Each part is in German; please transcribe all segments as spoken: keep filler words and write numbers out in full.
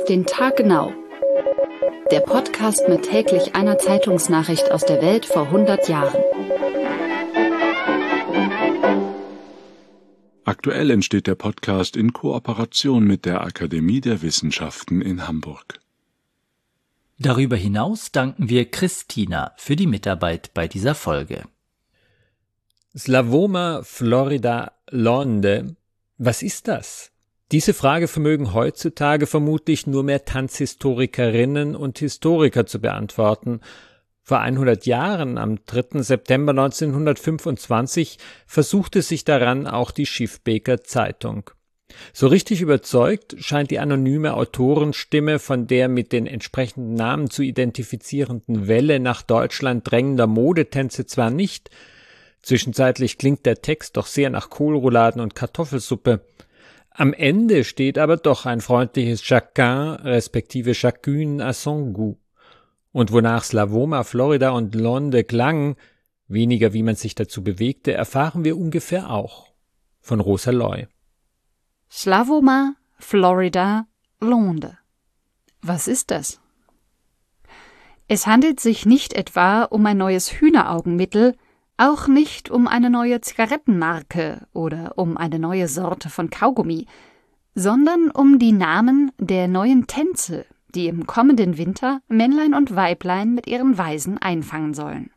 den Tag genau. Der Podcast mit täglich einer Zeitungsnachricht aus der Welt vor hundert Jahren. Aktuell entsteht der Podcast in Kooperation mit der Akademie der Wissenschaften in Hamburg. Darüber hinaus danken wir Christina für die Mitarbeit bei dieser Folge. Slavoma Florida Londe. Was ist das? Diese Frage vermögen heutzutage vermutlich nur mehr Tanzhistorikerinnen und Historiker zu beantworten. Vor hundert Jahren, am dritten September neunzehnhundertfünfundzwanzig, versuchte sich daran auch die Schiffbeker Zeitung. So richtig überzeugt scheint die anonyme Autorenstimme von der mit den entsprechenden Namen zu identifizierenden Welle nach Deutschland drängender Modetänze zwar nicht. Zwischenzeitlich klingt der Text doch sehr nach Kohlrouladen und Kartoffelsuppe. Am Ende steht aber doch ein freundliches Chacun respektive Chacune à son goût. Und wonach Slavoma, Florida und Londe klangen, weniger wie man sich dazu bewegte, erfahren wir ungefähr auch. Von Rosa Loy. Slavoma, Florida, Londe. Was ist das? Es handelt sich nicht etwa um ein neues Hühneraugenmittel, auch nicht um eine neue Zigarettenmarke oder um eine neue Sorte von Kaugummi, sondern um die Namen der neuen Tänze, die im kommenden Winter Männlein und Weiblein mit ihren Weisen einfangen sollen.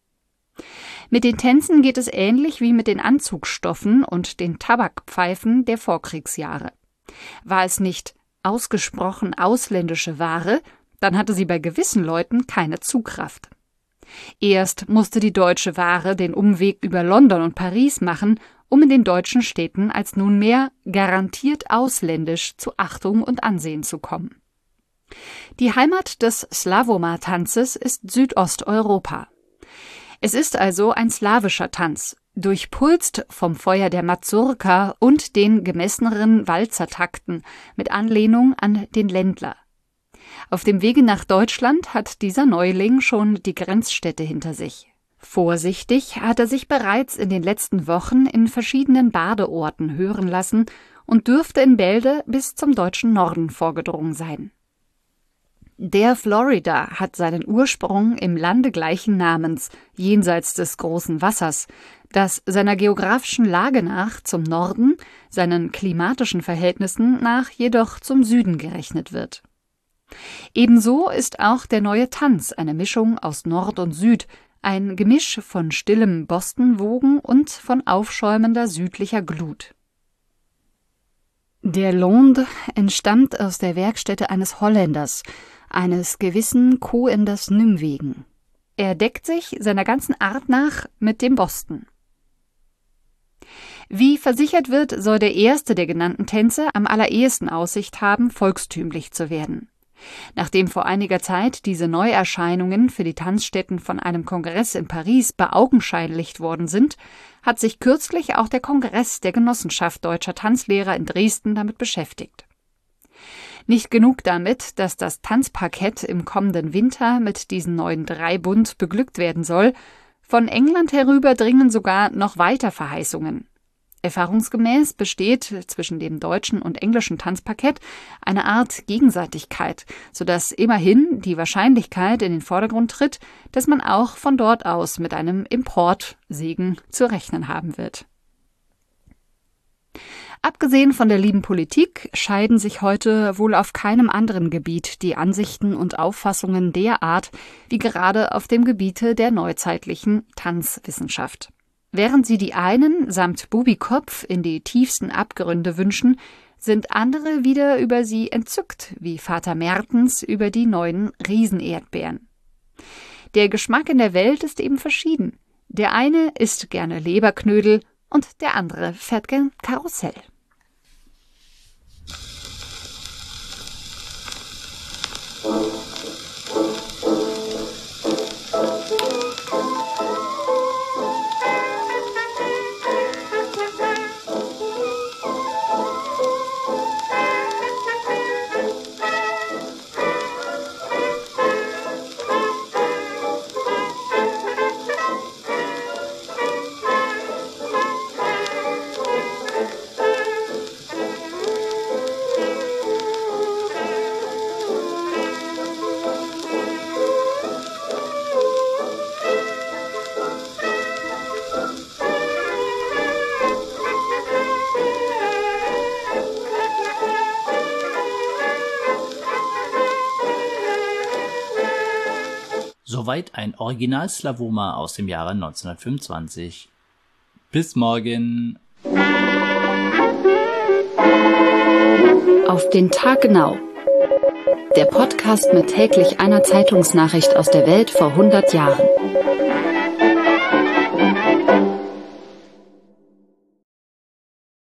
Mit den Tänzen geht es ähnlich wie mit den Anzugsstoffen und den Tabakpfeifen der Vorkriegsjahre. War es nicht ausgesprochen ausländische Ware, dann hatte sie bei gewissen Leuten keine Zugkraft. Erst musste die deutsche Ware den Umweg über London und Paris machen, um in den deutschen Städten als nunmehr garantiert ausländisch zu Achtung und Ansehen zu kommen. Die Heimat des Slavoma-Tanzes ist Südosteuropa. Es ist also ein slawischer Tanz, durchpulst vom Feuer der Mazurka und den gemesseneren Walzertakten mit Anlehnung an den Ländler. Auf dem Wege nach Deutschland hat dieser Neuling schon die Grenzstädte hinter sich. Vorsichtig hat er sich bereits in den letzten Wochen in verschiedenen Badeorten hören lassen und dürfte in Bälde bis zum deutschen Norden vorgedrungen sein. Der Florida hat seinen Ursprung im Lande gleichen Namens, jenseits des großen Wassers, das seiner geografischen Lage nach zum Norden, seinen klimatischen Verhältnissen nach jedoch zum Süden gerechnet wird. Ebenso ist auch der neue Tanz eine Mischung aus Nord und Süd, ein Gemisch von stillem Bostonwogen und von aufschäumender südlicher Glut. Der Londe entstammt aus der Werkstätte eines Holländers, eines gewissen Coenders Nymwegen. Er deckt sich seiner ganzen Art nach mit dem Boston. Wie versichert wird, soll der erste der genannten Tänze am allerersten Aussicht haben, volkstümlich zu werden. Nachdem vor einiger Zeit diese Neuerscheinungen für die Tanzstätten von einem Kongress in Paris beaugenscheinlicht worden sind, hat sich kürzlich auch der Kongress der Genossenschaft Deutscher Tanzlehrer in Dresden damit beschäftigt. Nicht genug damit, dass das Tanzparkett im kommenden Winter mit diesen neuen drei Bund beglückt werden soll, von England herüber dringen sogar noch weiter Verheißungen. Erfahrungsgemäß besteht zwischen dem deutschen und englischen Tanzparkett eine Art Gegenseitigkeit, sodass immerhin die Wahrscheinlichkeit in den Vordergrund tritt, dass man auch von dort aus mit einem Importsegen zu rechnen haben wird. Abgesehen von der lieben Politik scheiden sich heute wohl auf keinem anderen Gebiet die Ansichten und Auffassungen derart wie gerade auf dem Gebiete der neuzeitlichen Tanzwissenschaft. Während sie die einen samt Bubikopf in die tiefsten Abgründe wünschen, sind andere wieder über sie entzückt, wie Vater Mertens über die neuen Riesenerdbeeren. Der Geschmack in der Welt ist eben verschieden. Der eine isst gerne Leberknödel und der andere fährt gern Karussell. Soweit ein Original Slawoma aus dem Jahre neunzehnhundertfünfundzwanzig. Bis morgen. Auf den Tag genau. Der Podcast mit täglich einer Zeitungsnachricht aus der Welt vor hundert Jahren.